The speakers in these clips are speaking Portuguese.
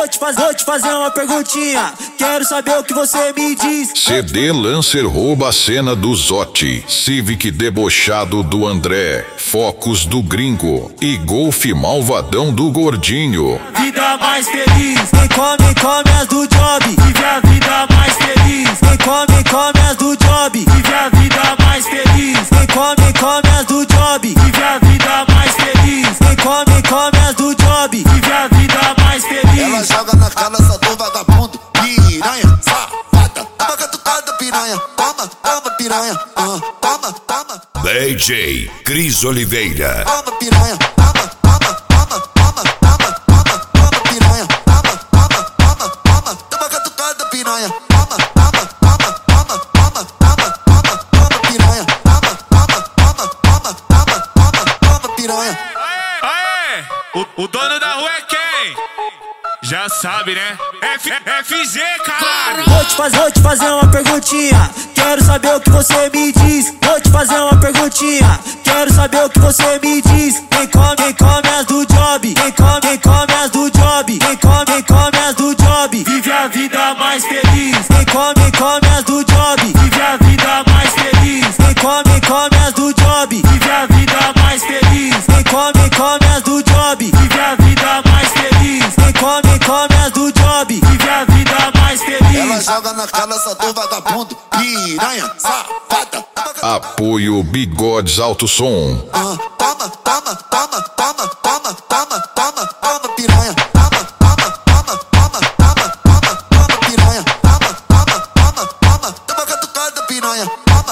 Vou te fazer uma perguntinha, quero saber o que você me diz. CD Lancer rouba a cena do Zotti, Civic debochado do André, Focus do Gringo e Golf malvadão do Gordinho. Vida mais feliz, quem come as do job, vive a vida mais feliz. Quem come as do job, vive a vida mais feliz. Quem come as do job, vive a vida mais feliz. Quem come as do job, vive a vida mais feliz. Ela joga na cara só do vagabundo, piranha, safada, toma catucada piranha, toma piranha, toma. DJ Cris Oliveira. Toma piranha, toma piranha, toma catucada piranha, toma piranha, toma piranha. O dono da rua é quem? Já sabe, né? FG, caralho! Vou te fazer uma perguntinha, quero saber o que você me diz. Vou te fazer uma perguntinha, quero saber o que você me diz. Quem come as do job, quem come as do job, quem come as do job, vive a vida mais feliz. Quem come as do job, vive a vida mais feliz. Quem come as do job, vive a vida mais feliz. Quem come as do job, vive a vida mais feliz. Quem come as do job, vive a vida mais feliz. Ela joga na cara só do vagabundo, piranha, safada. Apoio Bigodes Alto Som. Toma piranha, toma piranha, toma catucada piranha, toma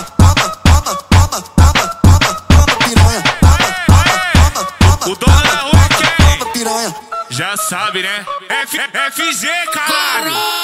piranha, O dono da rua é quem? toma piranha. Já sabe, né? FG, caralho!